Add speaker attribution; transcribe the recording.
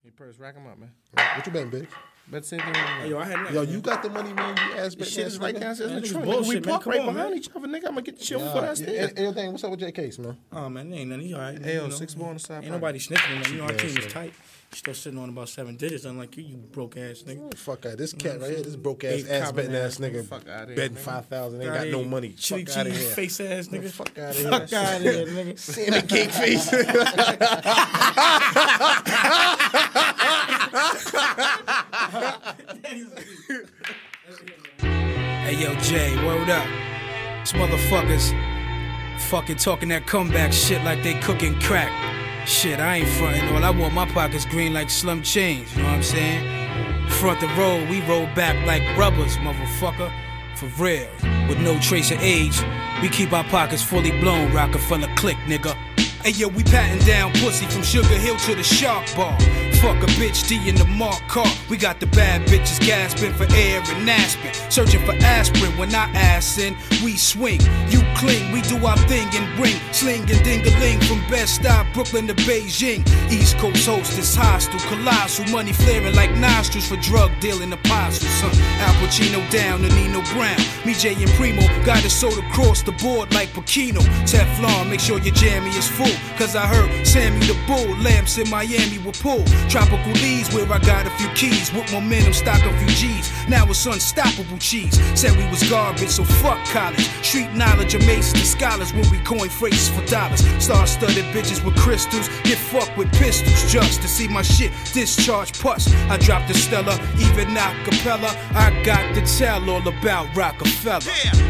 Speaker 1: Hey, Purse, rack him up, man.
Speaker 2: What you betting, bitch?
Speaker 1: Bet same thing.
Speaker 3: Yo, I had
Speaker 2: Yo, you got the money, man. You ass bitch.
Speaker 1: Shit is right downstairs in the trunk.
Speaker 3: bullshit,
Speaker 1: We
Speaker 3: man.
Speaker 1: park
Speaker 3: Come
Speaker 1: right
Speaker 3: on,
Speaker 1: behind
Speaker 3: man.
Speaker 1: each other, nigga. I'm gonna get the shit before that stairs.
Speaker 2: Hey, yo, dang, what's up with J Case, man?
Speaker 3: Oh, man, ain't nothing. He all right.
Speaker 1: Hey, yo,
Speaker 3: you know.
Speaker 1: 6 ball on the side.
Speaker 3: Ain't nobody snitching, man. You know, our
Speaker 2: Yeah,
Speaker 3: team is
Speaker 2: sure.
Speaker 3: tight. Still sitting on about 7 digits, unlike you broke ass nigga.
Speaker 2: Fuck out. This cat right here, this broke ass
Speaker 3: Eight
Speaker 2: ass betting
Speaker 3: copping
Speaker 2: ass nigga.
Speaker 1: Fuck outta here,
Speaker 2: Betting
Speaker 1: man.
Speaker 2: 5,000, ain't got no money.
Speaker 3: Chili
Speaker 2: Fuck out of
Speaker 3: cheese
Speaker 2: here.
Speaker 3: face ass nigga.
Speaker 2: Fuck out of here.
Speaker 3: Fuck out of here, nigga.
Speaker 2: Salmon cake face.
Speaker 4: Hey yo, Jay, word up. These motherfuckers fucking talking that comeback shit like they cooking crack. Shit, I ain't frontin'. All I want my pockets green like Slim Change, you know what I'm saying? Front the road, we roll back like rubbers, motherfucker. For real, with no trace of age, we keep our pockets fully blown, Rockefeller click, nigga. Hey yo, we patting down pussy from Sugar Hill to the Shark Bar. Fuck a bitch, D in the Mark car. We got the bad bitches gasping for air and Aspen. Searching for aspirin when I ass in. We swing, you cling, we do our thing and bring sling and ding-a-ling from Bed-Stuy, Brooklyn to Beijing. East Coast host is hostile, colossal money flaring like nostrils for drug dealing apostles. Al Pacino down to Nino Brown. Me, Jay, and Primo got it sold across the board like Pacino. Teflon, make sure your jammy is full. Cause I heard Sammy the Bull, lamps in Miami will pull. Tropical leads where I got a few keys. With momentum, stock a few G's. Now it's unstoppable cheese. Said we was garbage, so fuck college. Street knowledge amazes the scholars when we coin phrases for dollars. Star-studded bitches with crystals. Get fucked with pistols just to see my shit discharge pus. I dropped the Stella, even acapella. I got to tell all about Rockefeller.
Speaker 5: Yeah.